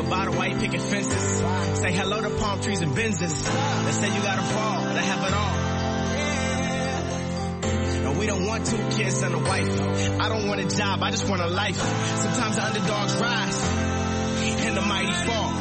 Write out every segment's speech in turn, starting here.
goodbye to white picket fences. Say hello to palm trees and Benzes. They say you gotta fall to have it all. No, we don't want 2 kids and a wife. I don't want a job, I just want a life. Sometimes the underdogs rise and the mighty fall.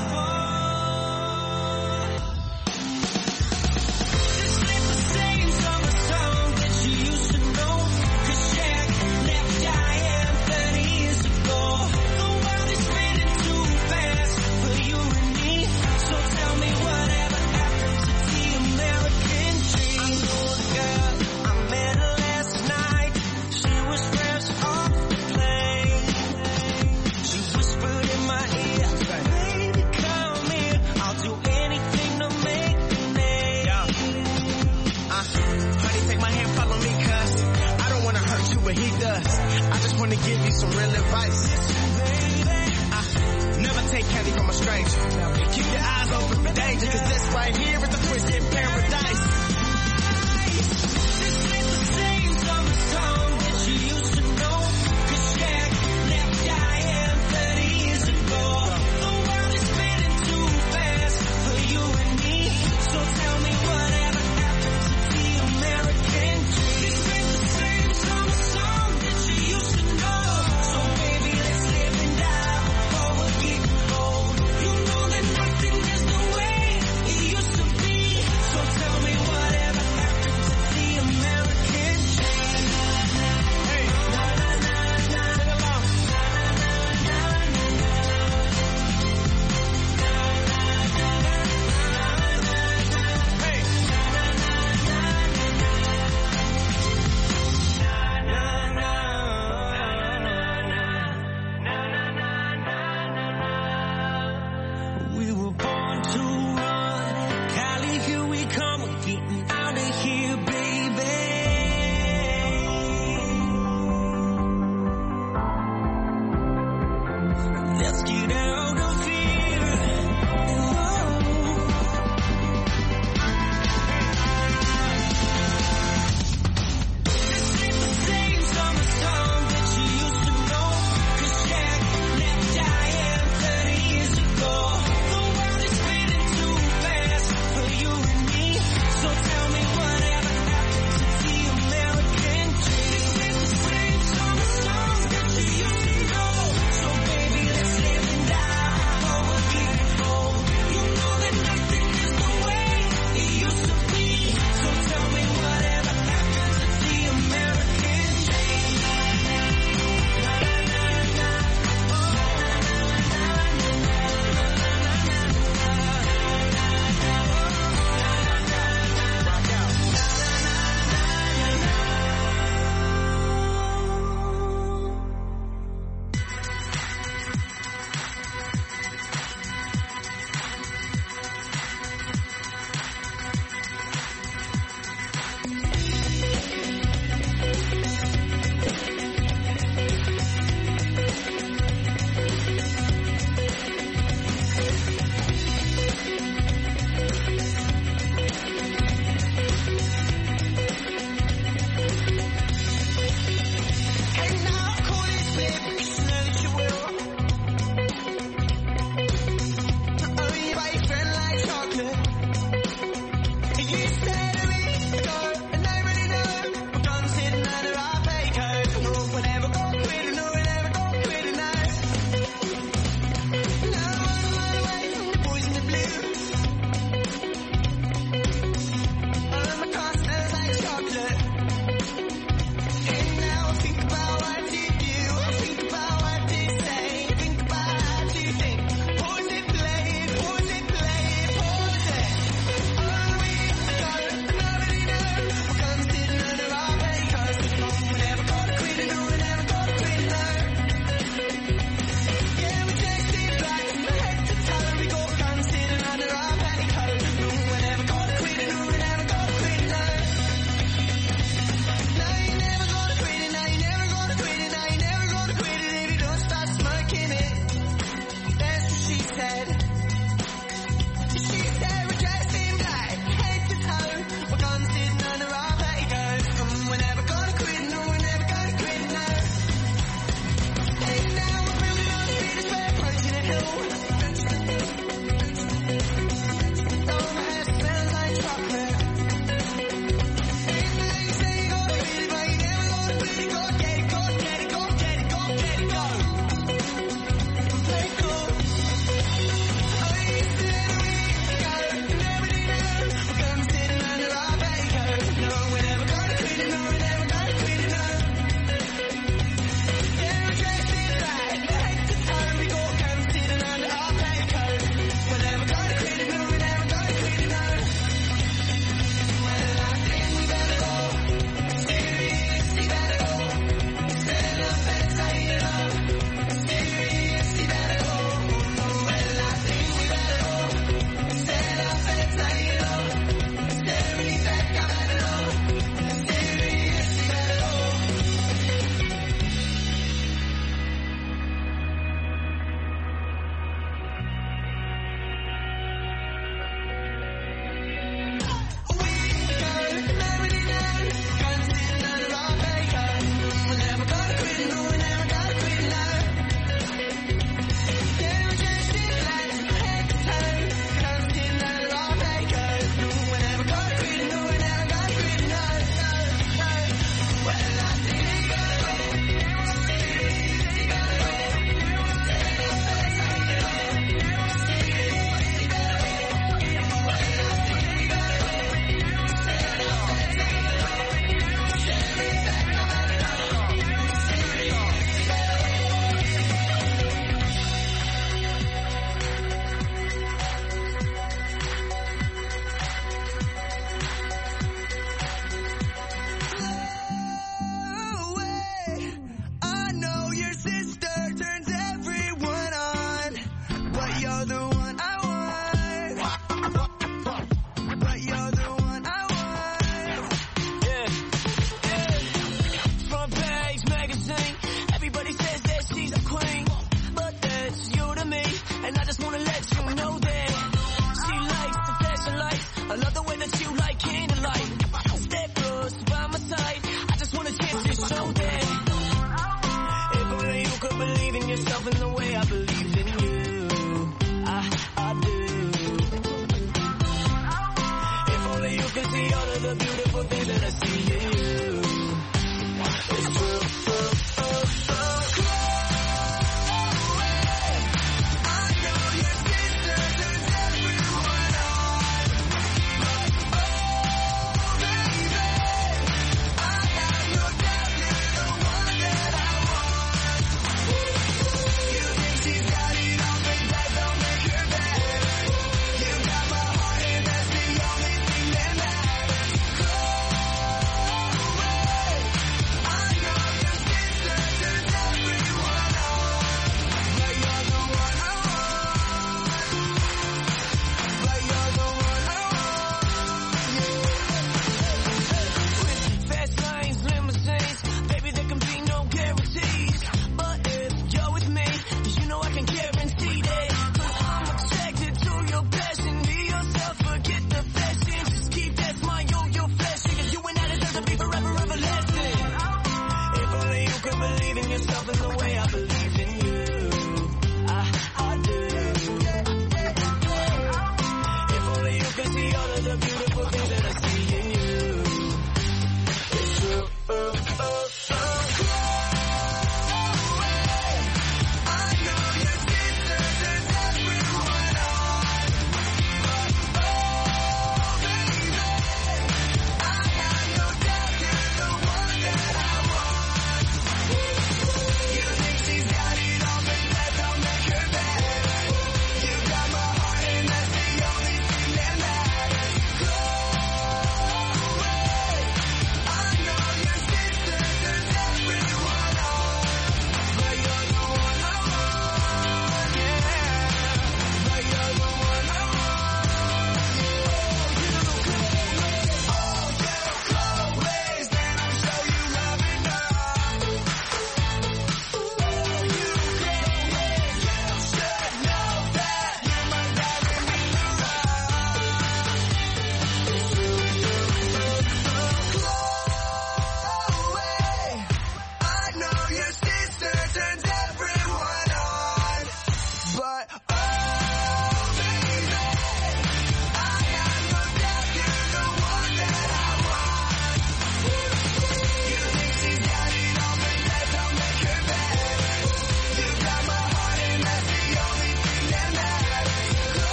To give you some real advice. Never take candy from a stranger. Keep your eyes open for danger, cause this right here is the twisted paradise. This ain't the same summer song that you used to know, cause Shaq left Diane 30 years ago. The world is spinning too fast for you and me, so tell me whatever happened to the American dream. This ain't the same summer song that you used to know. Tell me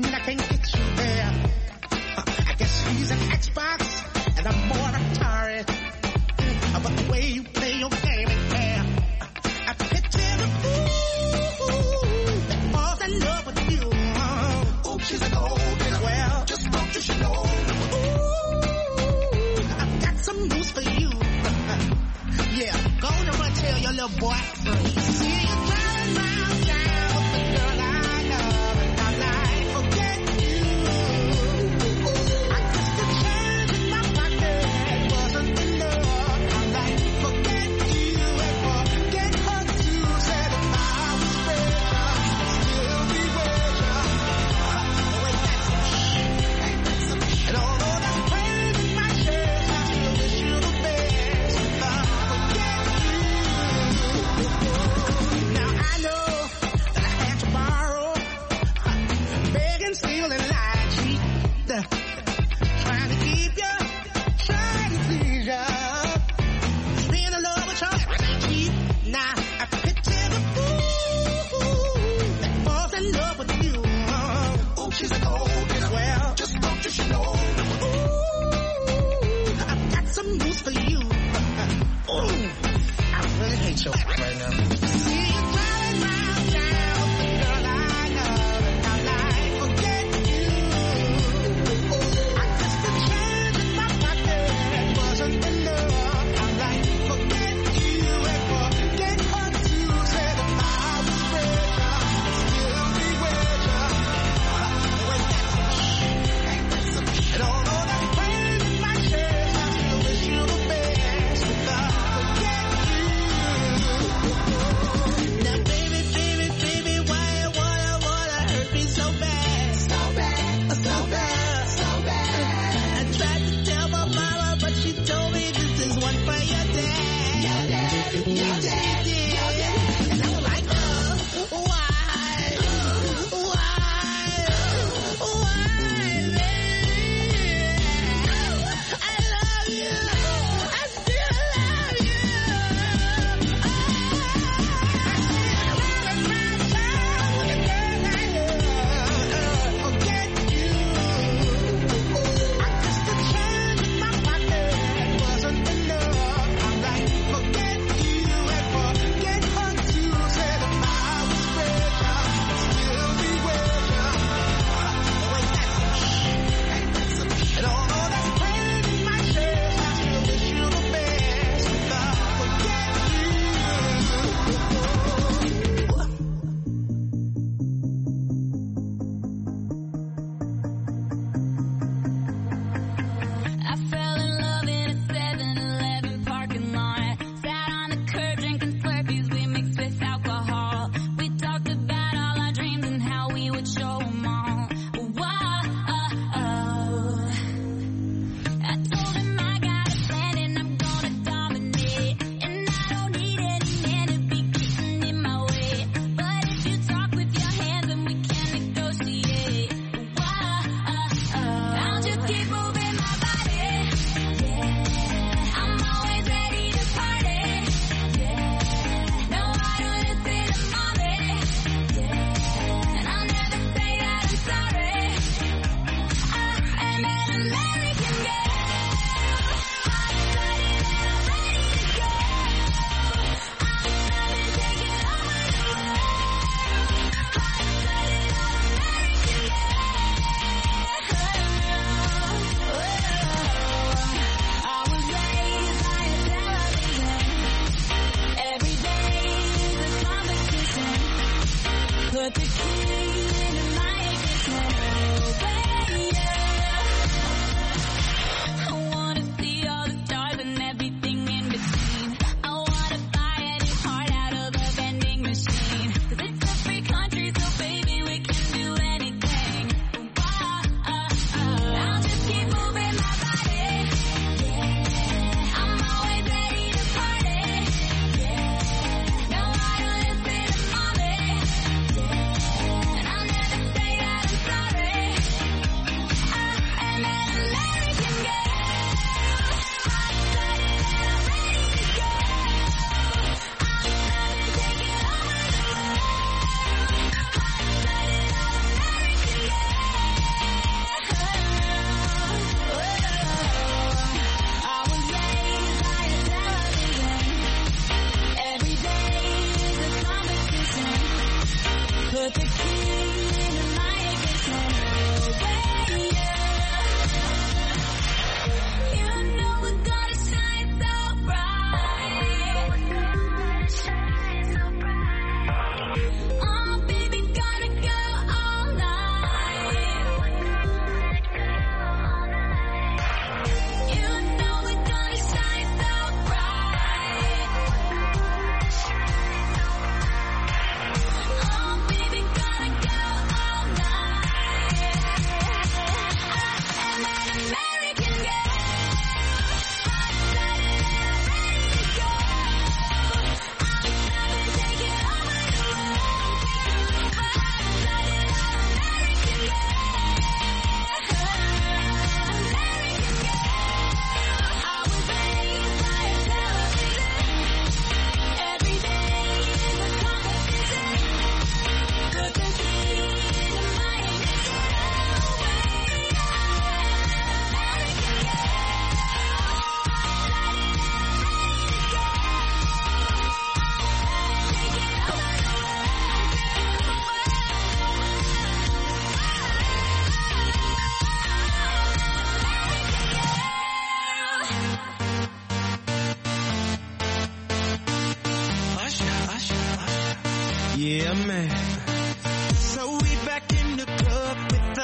I can't get you there. I guess he's an Xbox and I'm more Atari. But the way you play your game ain't fair. I picture the fool that falls in love with you. Oh, she's an old girl. Well, just thought you should know. Ooh, I've got some news for you. Yeah, go on and tell your little boy. See you driving round town with the girl I love, and I'm like, forget you. I guess the change in my pocket wasn't enough. I'm like, forget you and forget her too. Said if I was better, I'd still be with you. Wait, that's some shit. Ain't that some shit? And although that's pain in my chest, I still wish you the best. Forget you. Now I know that I had to borrow, beg and steal and lie and cheat, trying to keep you, trying to please you. Being in love with you ain't cheap. Now I picture the fool that falls in love with you. Oh, she's an old girl. Well, just thought you should know. Ooh, I've got some news for you. Ooh, I really hate you right now. See you driving round town with the girl I love, and I'm like, forget you. Ooh,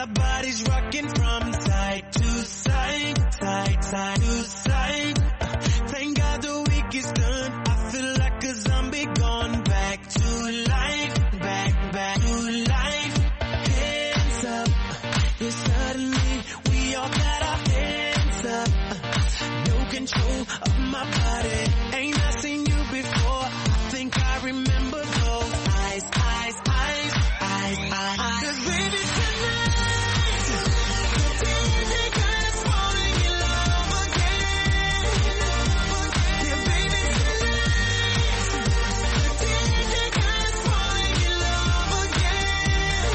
body's rocking from side to side, side, side to side. Thank God the week is done. I feel like a zombie gone back to life, back to life. Hands up, yeah, suddenly we all got our hands up. No control of my body. Ain't I seen you before? I think I remember those eyes, eyes, eyes, eyes, eyes. 'Cause baby tonight, the DJ got us falling in love again. Yeah, baby tonight, the DJ got us falling in love again.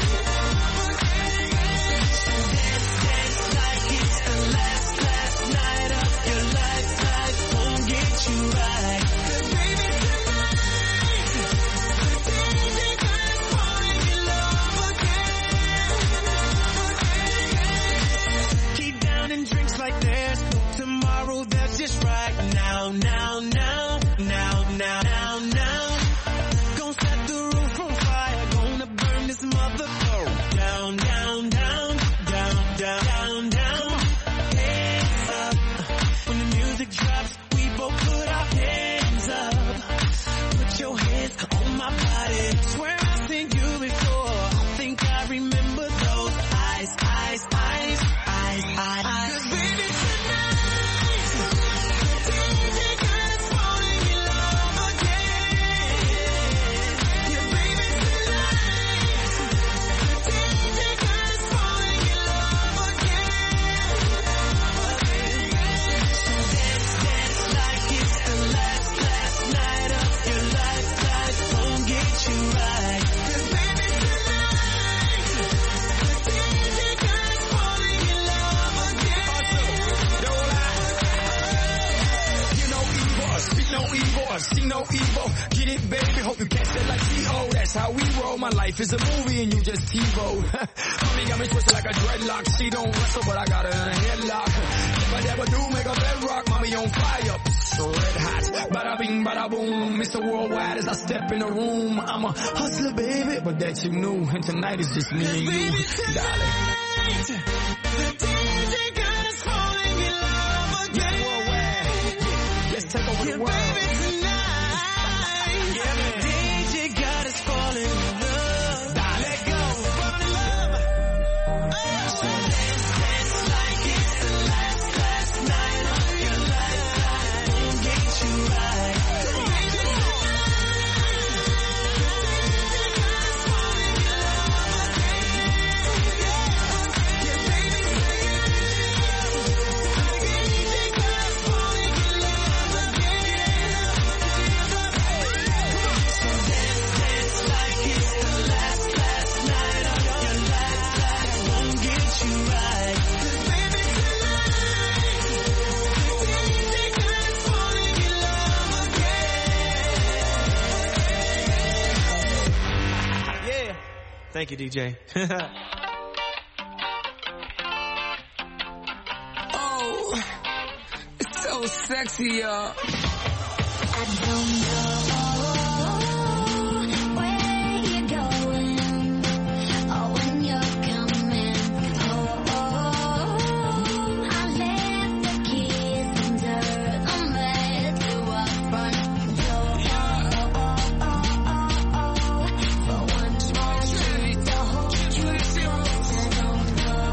So dance, dance like it's the last night of your life. Life won't get you right. 'Cause baby tonight, the DJ got us falling in love again. Keep down and drinks like there's no tomorrow. That's just right now, now, now, now, now, now, now. Gonna set the roof on fire. Gonna burn this mother down, down, down, down, down, down, down. Hands up. When the music drops, we both put our hands up. Put your hands on my body. Swear I've seen you before. I think I remember those eyes, eyes, eyes, eyes, eyes. 'Cause baby tonight, the DJ got us falling in love again. Yeah, baby tonight, the DJ got us falling in love again. So dance, dance like it's the last night of your life. Life won't get you right. 'Cause baby tonight, the DJ got us falling in love again. You know evil, speak no evil, see no evil. Get it, baby, hope you catch that like T.O. That's how we roll. My life is a movie and you just TiVo. Mommy got me twisted like a dreadlock. She don't wrestle, but I got her in a headlock. If I ever do make a bedrock, mommy on fire, so red hot. Bada bing, bada boom, Mr. Worldwide as I step in the room. I'm a hustler, baby, but that you knew. And tonight is just me and you, darling. The DJ got us falling in love again. Worldwide, let's take over the Yeah, world. baby tonight, Yeah, man. the DJ got us falling in love. Let go, fall in love. So dance, dance like it's the last night of your life. Life won't get you right. Baby tonight, the DJ got us falling in love again. Yeah, baby tonight, the DJ got us falling in love again. So dance, dance like it's the last night of your life. Life won't get you right. 'Cause baby tonight, the DJ got us falling in love again. Yeah. Thank you, DJ. Oh, it's so sexy, y'all. I don't know where you're going or when you're coming home. I left the keys under the mat to our front door. For one small treat to hold you close. I don't know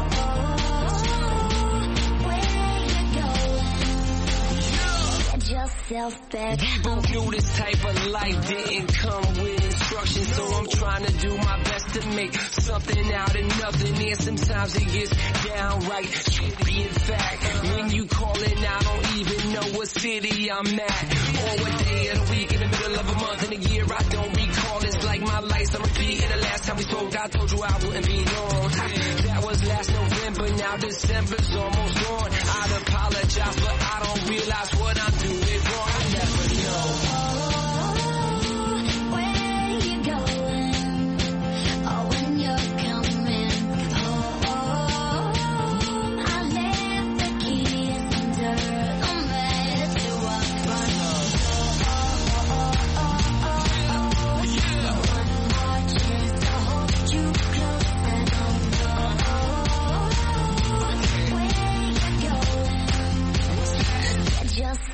where you're going. Get yourself back. We both knew this type of life didn't come with instructions, so I'm trying to do my best to make something out of nothing. And sometimes it gets downright shitty. In fact, when you calling, I don't even know what city I'm at or what day of the week, in the middle of a month, in a year I don't recall. It's like my life's on repeat. And the last time we spoke, I told you I wouldn't be long. That was last November, now December's almost gone. I'd apologize, but I don't realize what I'm doing wrong. I never know. Where you going or when you're coming home. I left the keys under the mat to our front door. One more chance to hold you close. I don't know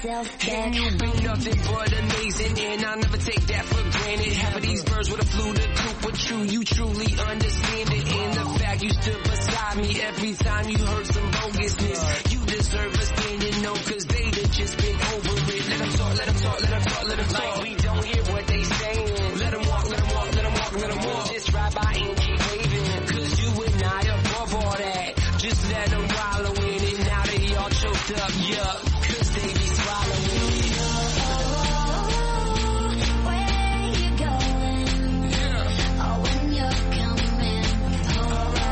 yourself back. And you've been nothing but amazing, and I'll never take that for granted. Half of these birds would have flew the coop, but you truly understand it. And the fact you stood beside me every time you heard some bogusness. You deserve a standing no, cause they done just been over it. Let them talk, let them talk, let them talk, let them talk. Like we don't hear what they saying. Let them walk, let them walk, let them walk, let them walk. Just ride by and keep waving, cause you and I above all that. Just let them wallow in it, now they all choked up, yup, cause they be swallowing it. Where you going? Oh, when you're coming home, I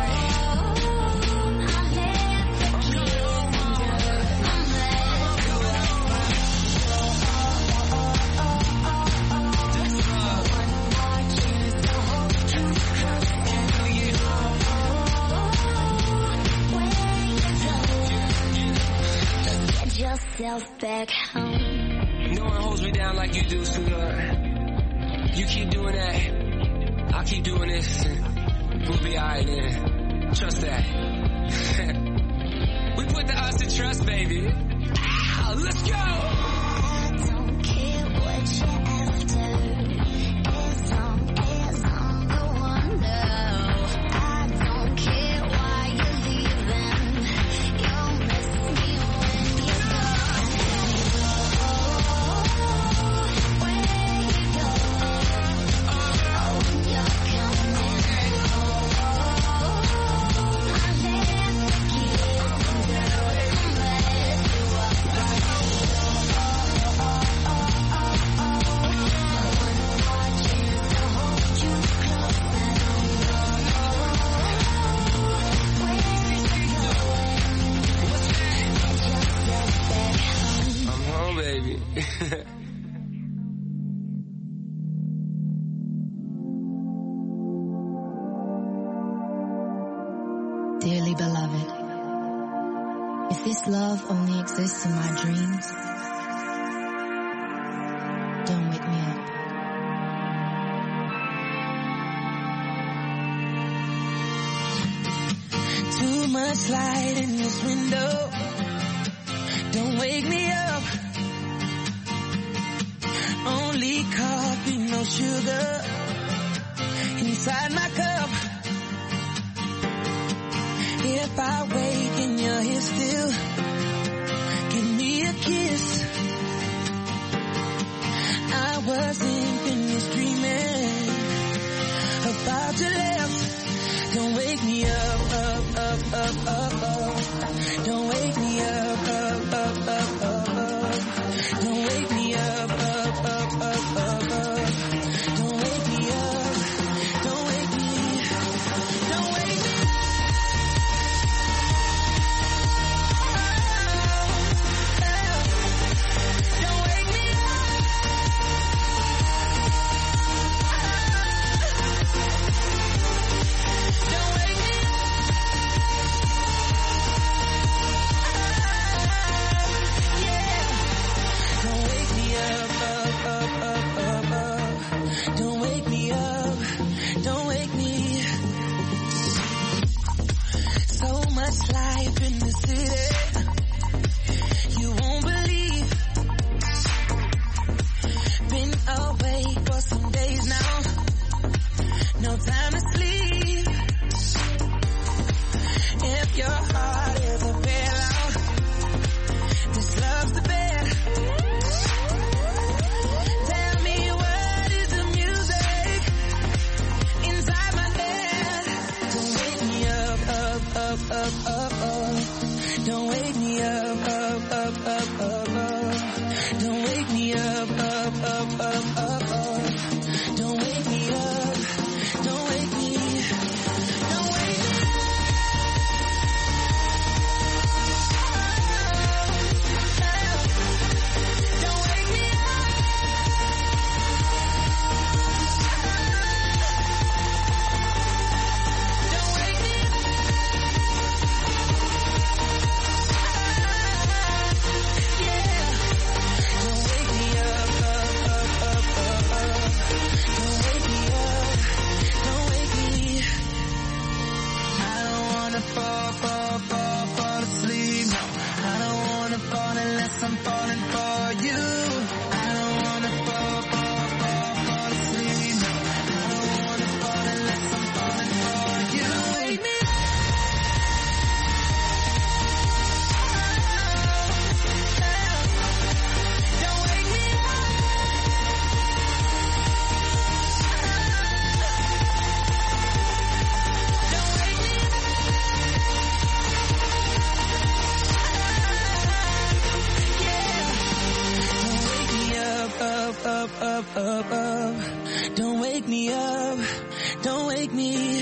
left the keys under my Get yourself back home. No one holds me down like you do, sweetheart. You keep doing that, I'll keep doing this, and we'll be alright then. Trust that. We put the us in trust, baby. Ow, let's go! I don't care what you're after, as long as I'm the one. No, I don't care why you're leaving. You'll miss me when you're gone. Where you going? Oh, when you're coming home, I left the keys under my I'm home, baby. Dearly beloved, if this love only exists in my dreams, don't wake me up. Too much light in this window. Don't wake me up. Only coffee, no sugar inside my cup. If I wake and you're here still, give me a kiss. I wasn't finished dreaming about your lips. Don't wake me up, up, up, up, up, up. Don't wake me up, up, up, up, up, up. Don't wake me up, up, up, up, up, up. Don't wake me up. Don't wake me. Don't wake me up. Don't wake me up. Don't wake me up. Yeah. Don't wake me up, up, up, up, up, up. Don't wake me up. Don't wake me. So much life in the city, you won't believe. Been away for some days now, no time to sleep. If your heart is a bailout, this love's the bed. Tell me what is the music inside my head. Don't wake me up, up, up, up, up, up. Don't wake me up, up, up, up, up, up. Don't wake me up, up, up, up, up, up. Don't wake me up. Don't wake me. Don't wake me up. Don't wake me up, don't wake me.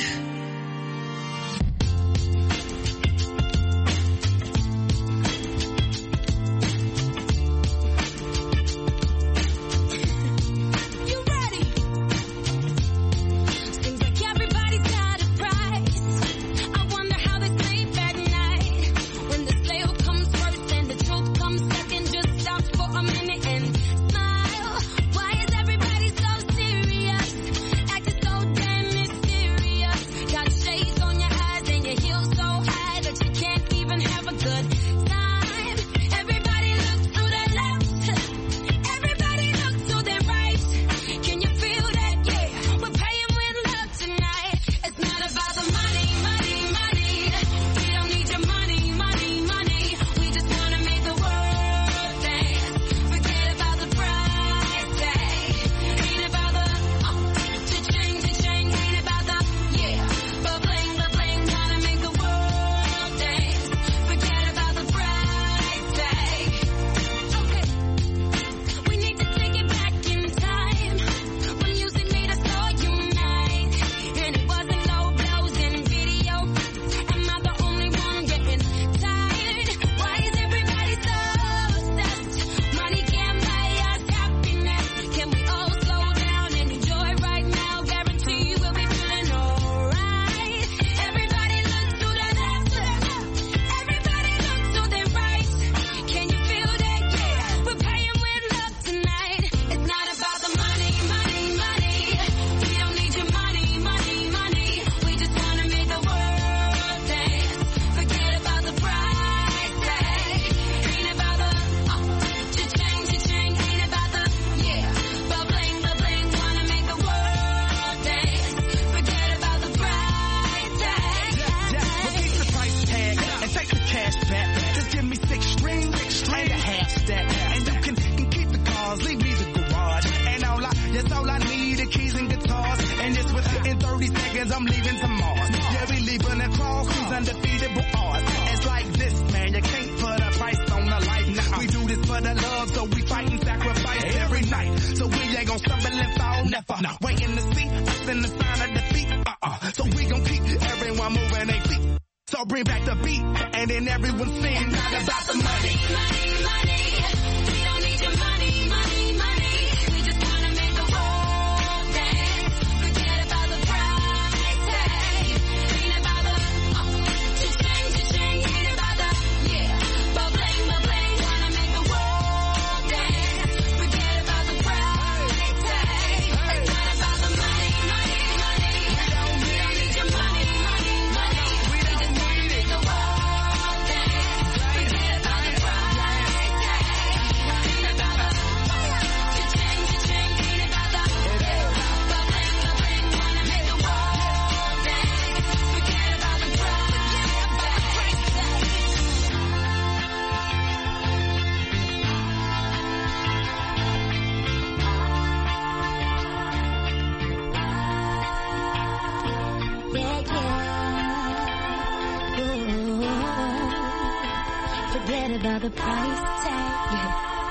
The price tag.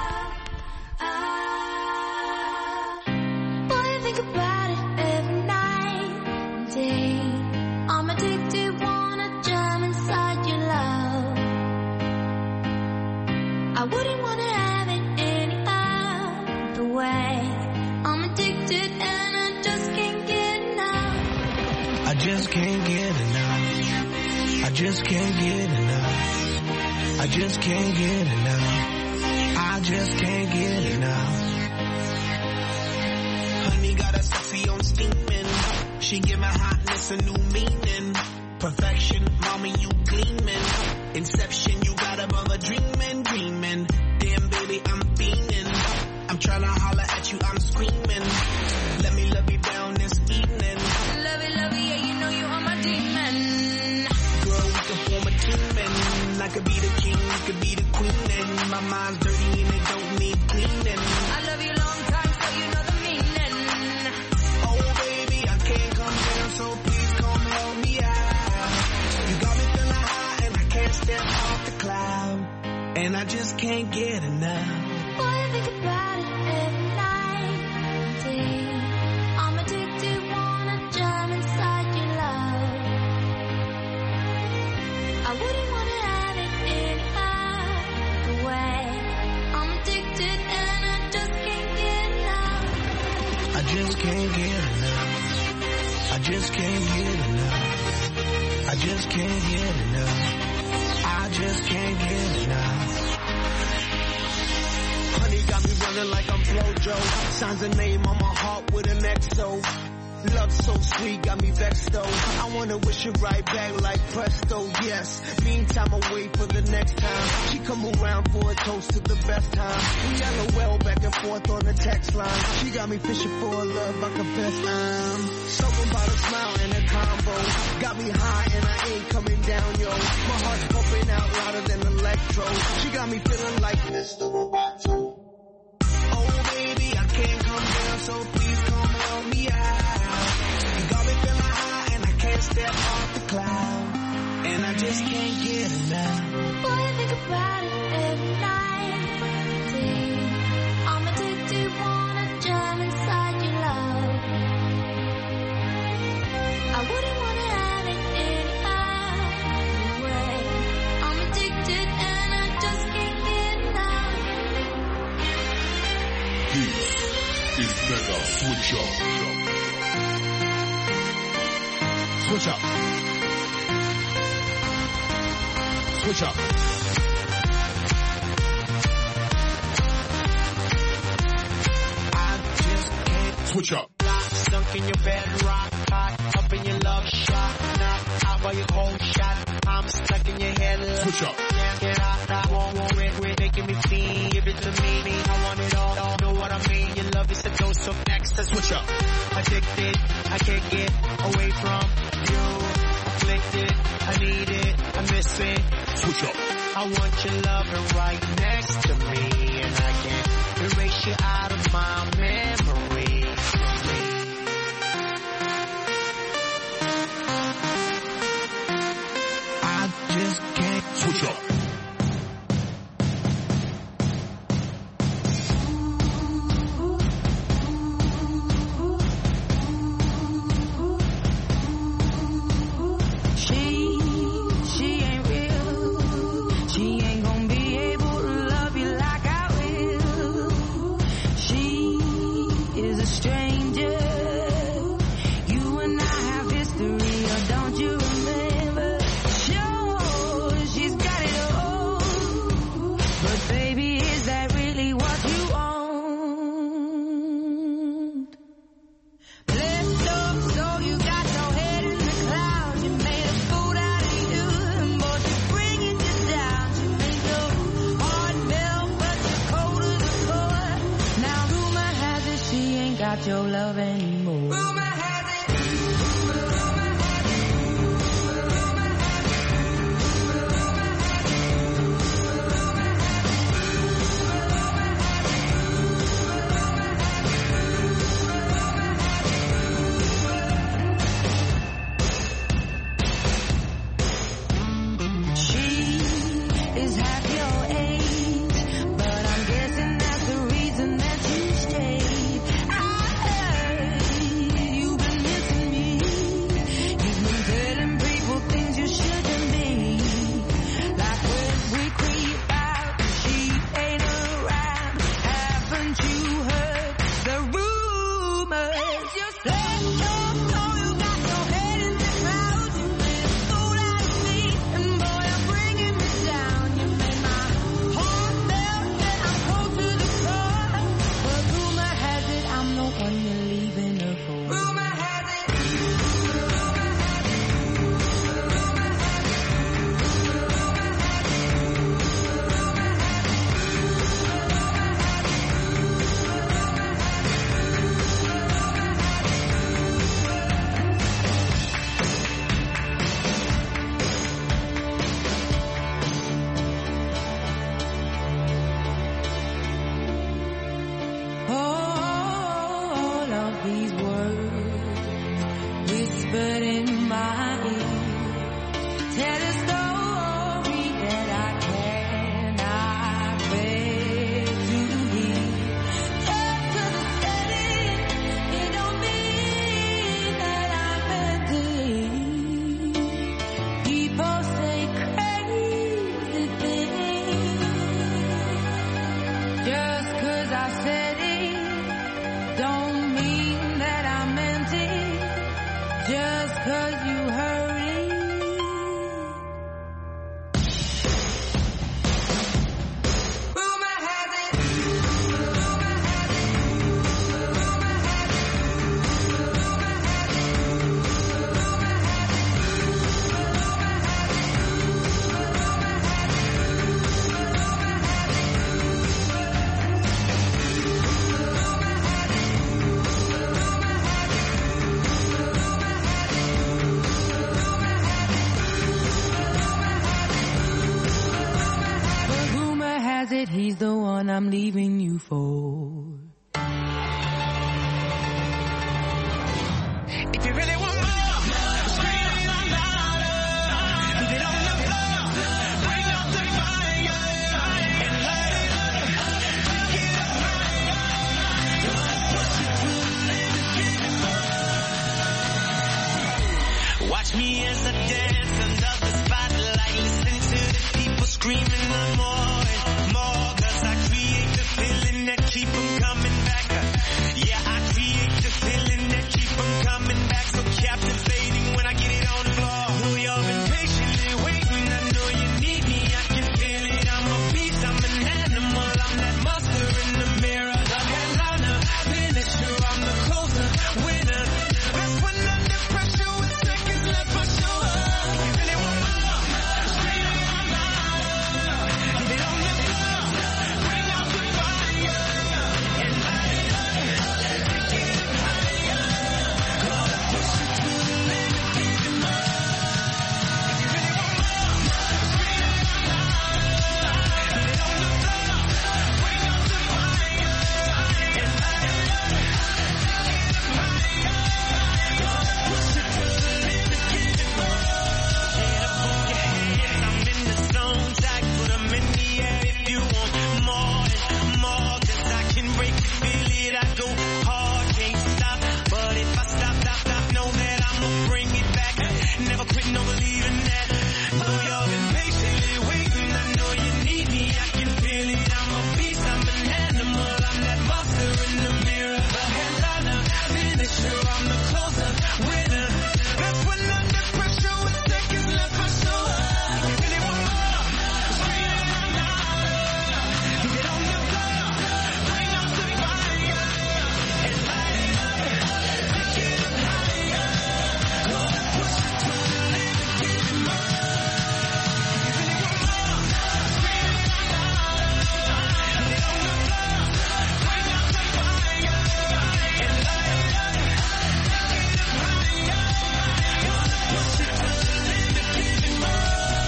Boy, I think about it every night and day. I'm addicted, wanna jump inside your love. I wouldn't wanna have it any other way. I'm addicted and I just can't get enough. I just can't get enough. I just can't get enough. I just can't get enough. I just can't get enough. Honey got a sexy on steaming. She give my hotness a new meaning. Perfection, mommy, you gleaming. Inception, you got a mother dreaming, dreaming. Damn, baby, I'm fiending. I'm trying to holler at you, I'm screaming. Let me love you down this evening. Love it, yeah, you know you are my demon. Girl, we can form a team and I could be the king, you could be the queen. And my mind's dirty and it don't need cleaning. I love you long time, so you know the meaning. Oh, baby, I can't come down, so please come help me out. You got me feeling high and I can't step off the cloud. And I just can't get enough. Boy, I think about it every night and just can't get enough. I just can't get enough. I just can't get enough. Honey got me running like I'm Flojo. Signs a name on my heart with an XO. Love so sweet, got me vexed though. I wanna wish it right back like presto, yes. Meantime, I wait for the next time. She come around for a toast to the best time. We LOL back and forth on the text line. She got me fishing for a love, I confess I'm something about a smile and a combo. Got me high and I ain't coming down, yo. My heart's pumping out louder than electro. She got me feeling like Mr. Roboto. Oh baby, I can't come down, so please come help me out. Step off the cloud, and I just can't get enough. Boy, I think about it every night. Day. I'm addicted, wanna jump inside your love. I wouldn't wanna have it any other way. I'm addicted, and I just can't get enough. This is Mega Switch Up. Switch up. Switch up. I just can't Switch up. Sunk in your bed, rock hot, up in your love shot. Now out by your cold shot. I'm stuck in your head. Switch up. Can't get out, I won't regret making me feel. Give it to me, I want it all. Know what I mean? Your love is a dose of next. Switch up. Addicted, I can't get away from you. Afflicted, I need it, I miss it. Switch up. I want your loving right next to me, and I can't erase you out of my memory. I just can't Switch up. Your love anymore. it, he's the one I'm leaving you for. If you really want more, scream out louder. Get on the floor, bring out the fire, and light it up, take it up higher. Push it through the limits, give me more. Watch me as I dance under the spotlight. Listen to the people screaming the more and more. 'Cause I create the feeling that keep them coming back. Yeah, I create the feeling that keep them coming back. So captivating when I get it on the floor. Know you've been patiently waiting. I know you need me. I can feel it. I'm a beast. I'm an animal. I'm that monster in the mirror. The headliner, finisher. I'm the closer, winner. That's when under pressure with seconds left for sure. You really want more? Scream it out louder. Get on the floor. Bring out the fire. And light it up. Take it up higher. Gonna push it through the limits, give me more. If you really want more, scream it out louder. Get on the floor. Bring out the fire. And light it up. Take it up higher. Gonna push it through the limits, give me more. Get up on your hands, I'm in the zone. Jack, put 'em in the air if you want more and more. 'Cause I can break it, feel it, I go hard, can't stop. But if I stop, know that I'ma bring it back. Never quit, no believing that. Though you've been patiently waiting, I know you need me, I can feel it. I'm a beast, I'm an animal, I'm that monster in the mirror. The headliner, finisher, I'm the closer, winner. That's when under pressure with seconds left for sure. You really want more? Scream it out louder. Get on the floor, bring out the fire, and light it up. Take it up higher. Gonna push it through the limits, give me more. You really want more? Scream it out louder. Get on the floor, bring out the fire, and light it up. Take it up higher. Gonna push it through the limits, give me more.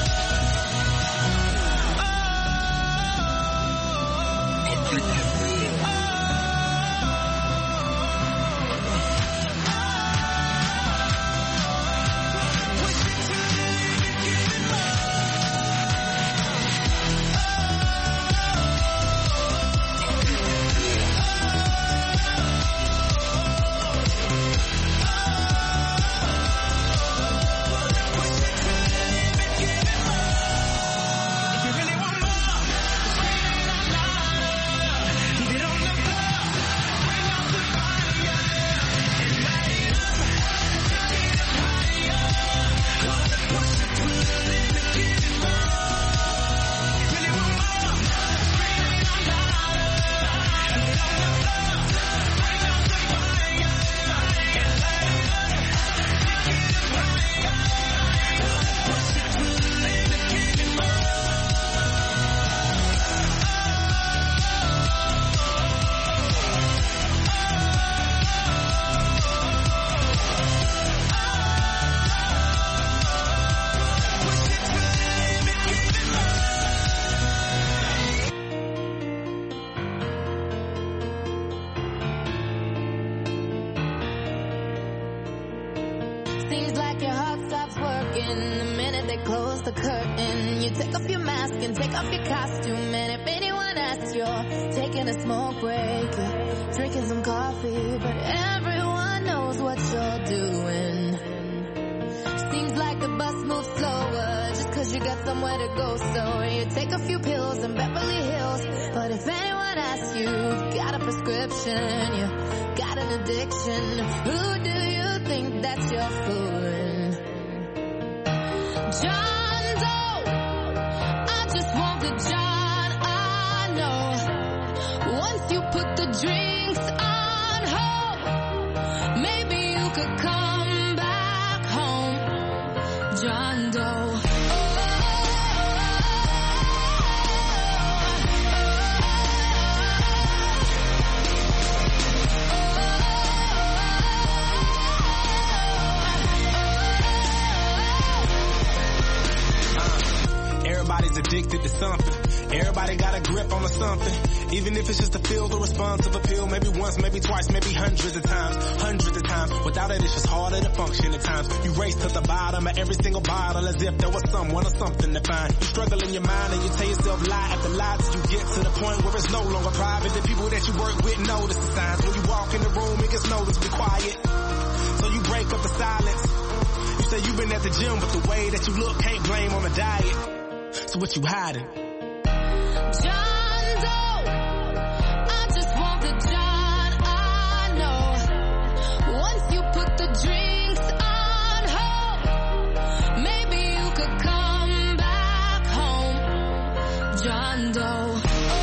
If you really want more, scream it out louder. Get on the floor, bring out the fire, and light it up. Take it up higher. Gonna push it through the limits, give me more. You really want more? Scream it out louder. Get on the floor, bring out the fire, and light it up. Take it up higher. Gonna push it through the limits, give me more. Seems like your heart stops working the minute they close the curtain. You take off your mask and take off your costume, and if anyone asks, you're taking a smoke break, you're drinking some coffee, but everyone knows what you're doing. Seems like the bus moves slower just 'cause you got somewhere to go, so you take a few pills in Beverly Hills. But if anyone asks you, you've got a prescription, you got an addiction, who do you think that you're fooling? John Doe, I just want the John I know. Once you put the drinks on hold, maybe you could come back home. John Doe. everybody's addicted to something. Everybody got a grip on something. Even if it's just to feel the response of a pill. Maybe once, maybe twice, maybe hundreds of times. Hundreds of times. Without it, it's just harder to function at times. You race to the bottom of every single bottle as if there was someone or something to find. You struggle in your mind and you tell yourself lie after lie till you get to the point where it's no longer private. The people that you work with notice the signs. When you walk in the room, it gets noticed, be quiet. So you break up the silence. You say you've been at the gym, but the way that you look can't blame on the diet. So what you hiding? John Doe, I just want the John I know. Once you put the drinks on hold, maybe you could come back home. John Doe.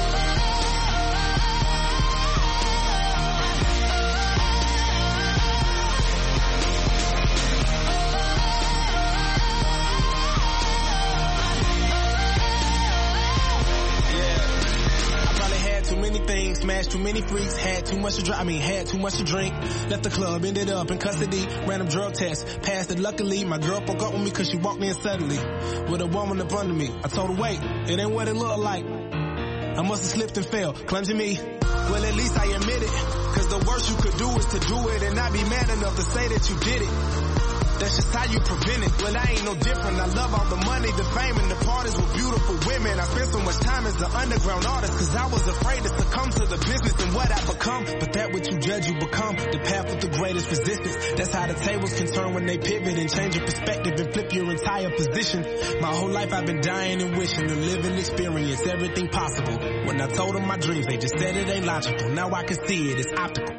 Things, smashed too many freaks, had too much to drink, left the club, ended up in custody, random drug test, passed it luckily, my girl broke up with me cause she walked in suddenly, with a woman up under me, I told her wait, it ain't what it looked like, I must have slipped and fell, clumsy me, well at least I admit it, cause the worst you could do is to do it and not be man enough to say that you did it. That's just how you prevent it. Well, I ain't no different. I love all the money, the fame, and the parties with beautiful women. I spent so much time as an underground artist because I was afraid to succumb to the business and what I become. But that what you judge, you become. The path with the greatest resistance. That's how the tables can turn when they pivot and change your perspective and flip your entire position. My whole life I've been dying and wishing to live and experience everything possible. When I told them my dreams, they just said it ain't logical. Now I can see it. It's optical.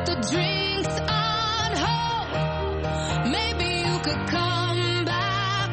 Drinks on hold, maybe you could come back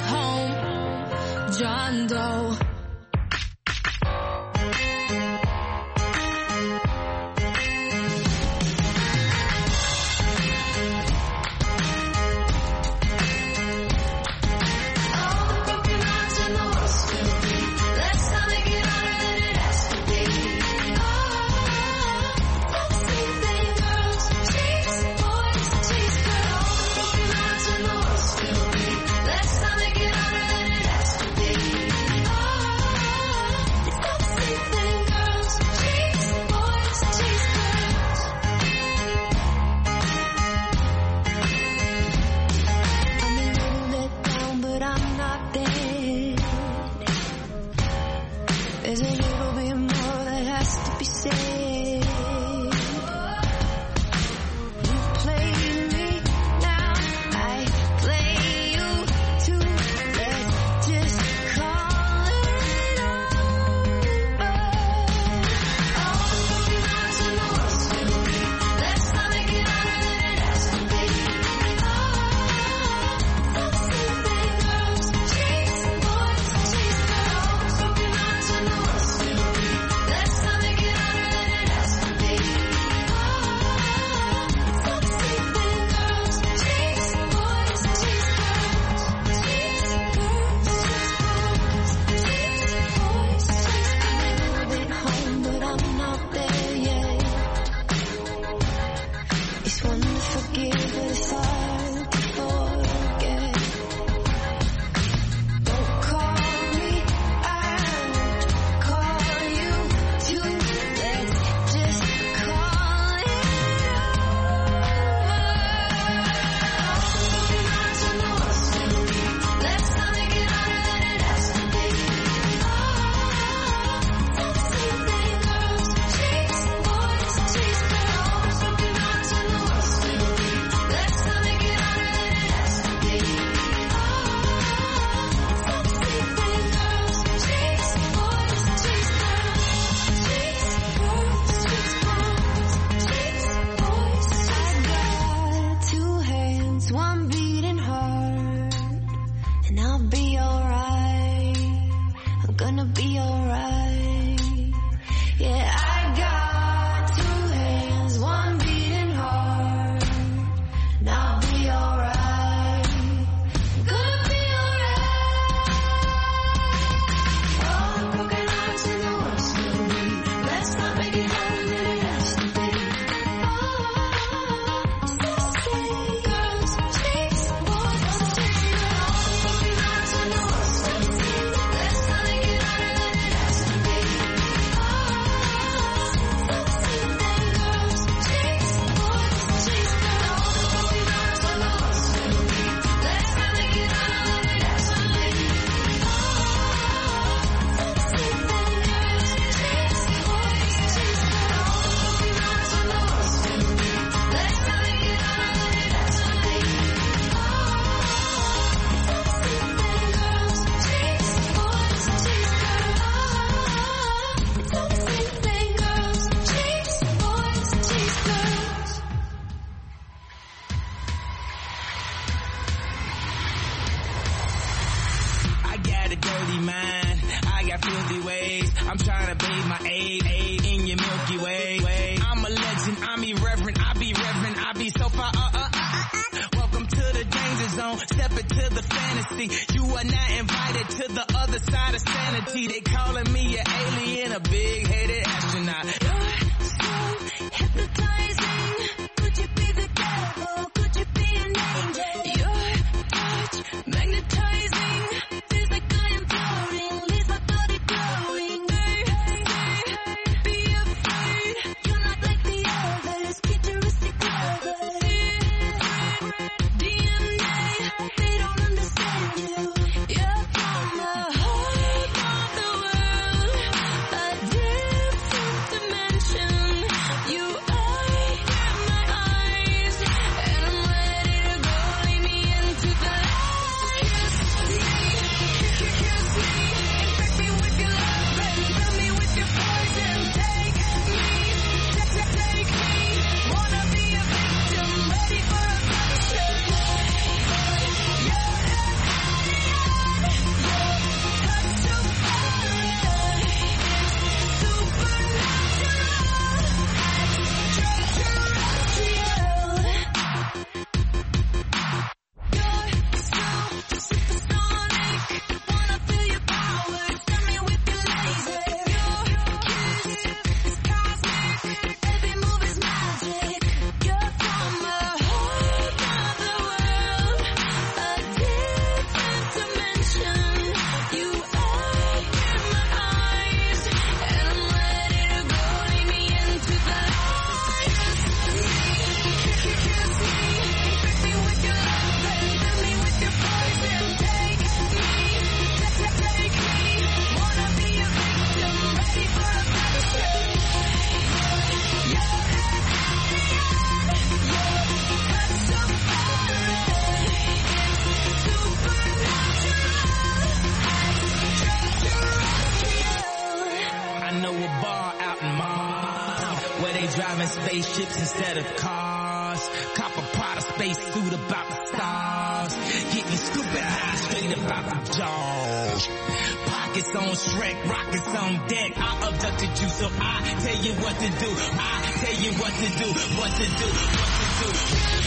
I'm trying to bathe my aid in your Milky Way. I'm a legend, I'm irreverent, I be reverent, I be so far, Welcome to the danger zone, step into the fantasy. You are not invited to the other side of sanity. They calling me an alien, a big-headed astronaut. You're so hypnotizing. Could you be the devil? Could you be an angel? Your touch magnetizing. Feels like I am floating. Leaves my body glowing. Be afraid. You're not like the others. Futuristic lovers. DNA. They don't understand you. You're from the heart of the world. A different dimension. You are my eyes, and I'm ready to go. Lead me into the light. Kiss me, infect me with your love and fill me with your poison. Take me, wanna be a victim, ready for a passion. You're touch so far, supersonic. Wanna feel your power, send me with your laser. Your kiss is cosmic, every move is magic. You're from the heart of the world, a different dimension. You open my eyes, and I'm ready to go. Lead me into the light. Kiss me, infect me with your love and fill me with your poison. Take me, wanna be a victim, ready for a passion. You're touch so far, supernatural. I know a bar out in Mars where they driving spaceships instead of cars. Cop a Prada spacesuit about the stars. Getting stupid high straight about the jaws. Pockets on Shrek, rockets on deck. I abducted you, so I tell you what to do. I tell you what to do, what to do, what to do.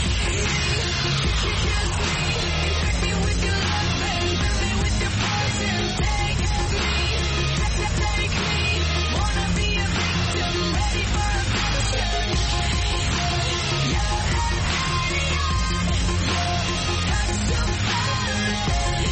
Infect me with your love and fill me with your poison. Take me, wanna be a victim, ready for a passion. You're touch so far,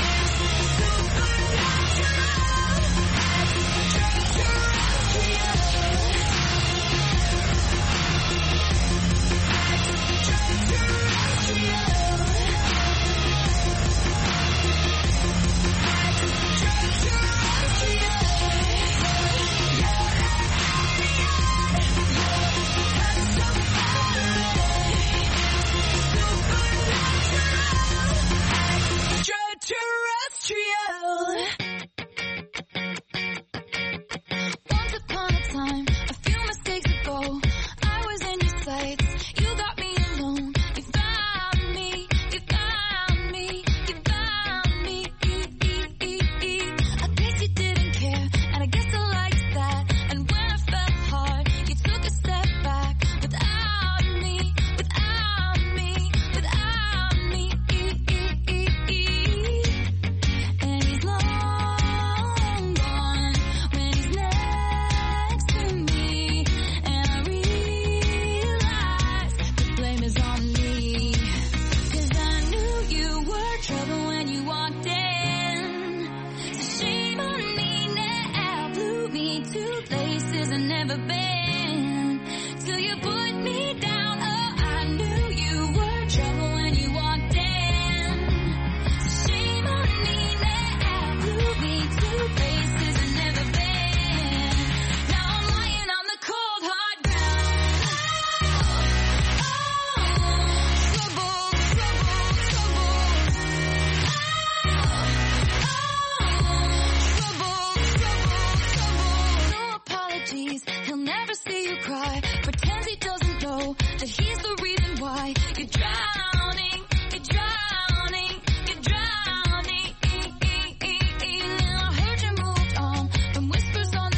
Once upon a time, a few mistakes ago, I was in your sights. You got me alone. You found me. You found me. You found me. I guess you didn't care, and I guess I liked that. And when I fell hard, you took a step back. Without me, without me, without me. And he's long gone when he's next to me. And I realize the blame is on me. 'Cause I knew you were trouble when you walked in. So shame on me now. Blew me to places I've never been. Till you put me down. Oh, I knew you were trouble when you walked in. So shame on me now. Blew me to places I've never been. Now I'm lying on the cold hard ground. Trouble, trouble, trouble. Trouble, trouble, trouble. No apologies. He'll never see you cry. Pretends he doesn't know that he's the reason why you're drowning. You're drowning. You're drowning. And I heard you moved on from whispers on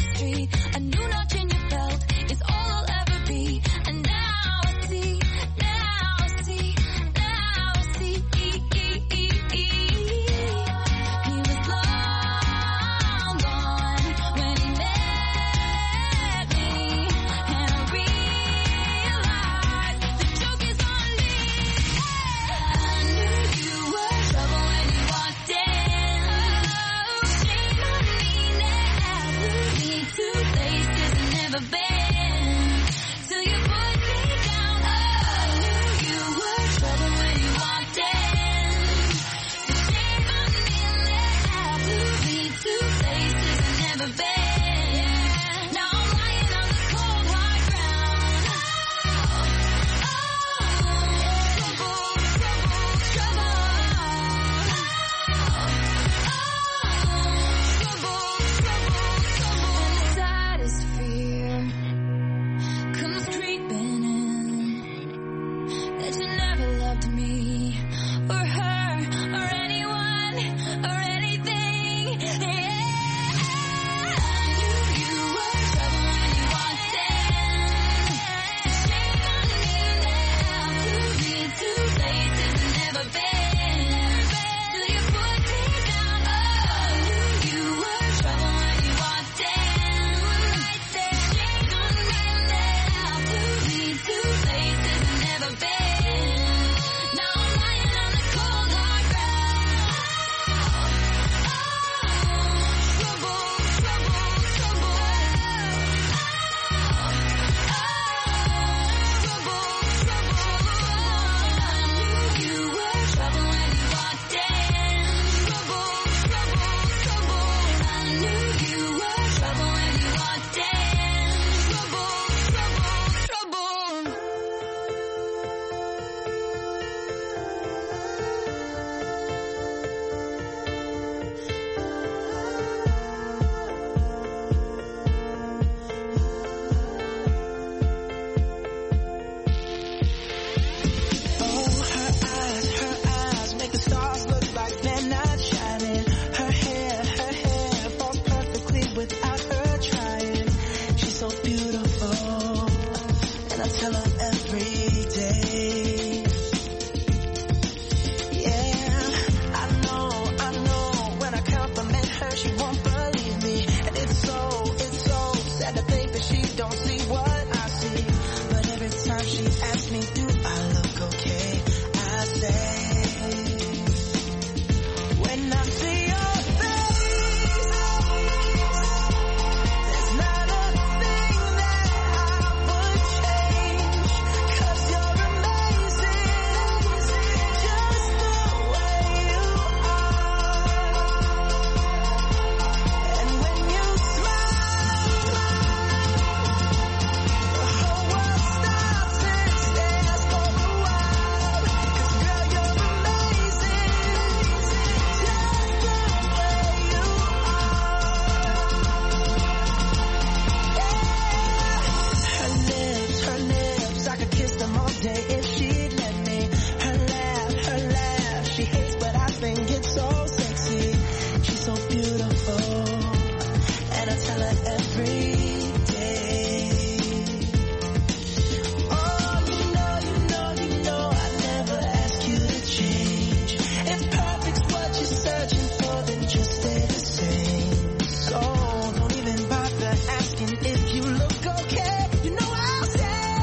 tell her